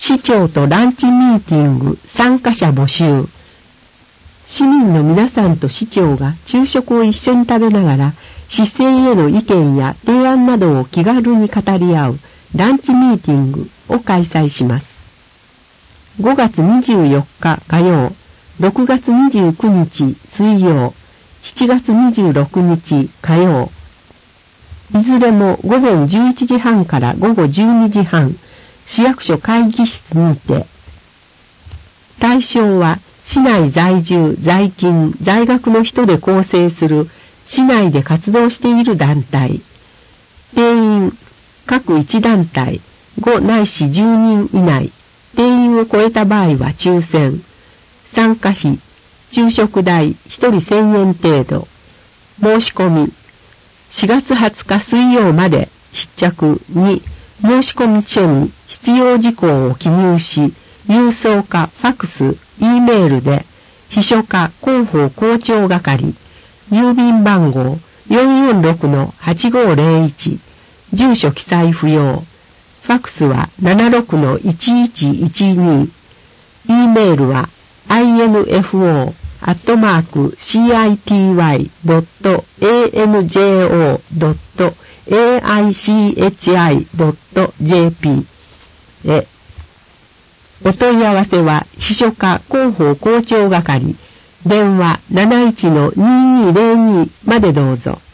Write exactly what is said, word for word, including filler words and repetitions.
市長とランチミーティング参加者募集。市民の皆さんと市長が昼食を一緒に食べながら、市政への意見や提案などを気軽に語り合うランチミーティングを開催します。ごがつにじゅうよっか火曜、ろくがつにじゅうくにち水曜、しちがつにじゅうろくにち火曜。いずれも午前じゅういちじはんから午後じゅうにじはん、市役所会議室にて。対象は市内在住、在勤、在学の人で構成する市内で活動している団体。定員、各いち団体、ごないしじゅうにん以内。定員を超えた場合は抽選。参加費、昼食代ひとりせんえん程度。申し込み、しがつはつか水曜まで必着に申し込み書に必要事項を記入し、郵送かファクス、E メールで、秘書課広報広聴係、郵便番号 よんよんろくのはちごぜろいち、住所記載不要。ファクスは ななろくのいちいちいちに、E メールは アイエヌエフオー アットマーク シーアイティーワイ ドット エーエヌジェーオー ドット エーアイシーエイチアイ ドット ジェーピー へ。お問い合わせは秘書課広報広聴係、電話 なないちのにーにーぜろに までどうぞ。